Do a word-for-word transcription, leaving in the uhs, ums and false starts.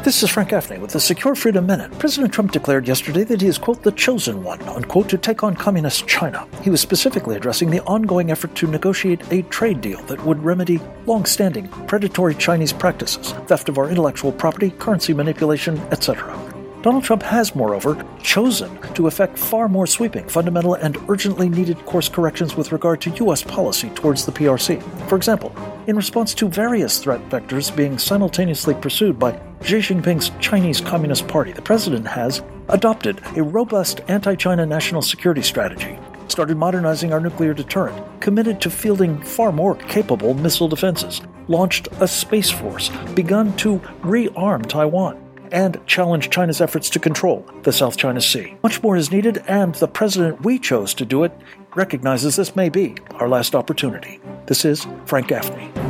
This is Frank Gaffney with the Secure Freedom Minute. President Trump declared yesterday that he is, quote, the chosen one, unquote, to take on communist China. He was specifically addressing the ongoing effort to negotiate a trade deal that would remedy long-standing predatory Chinese practices, theft of our intellectual property, currency manipulation, et cetera. Donald Trump has, moreover, chosen to effect far more sweeping, fundamental, and urgently needed course corrections with regard to U S policy towards the P R C. For example, in response to various threat vectors being simultaneously pursued by Xi Jinping's Chinese Communist Party, the president has adopted a robust anti-China national security strategy, started modernizing our nuclear deterrent, committed to fielding far more capable missile defenses, launched a space force, begun to rearm Taiwan, and challenge China's efforts to control the South China Sea. Much more is needed, and the president we chose to do it recognizes this may be our last opportunity. This is Frank Gaffney.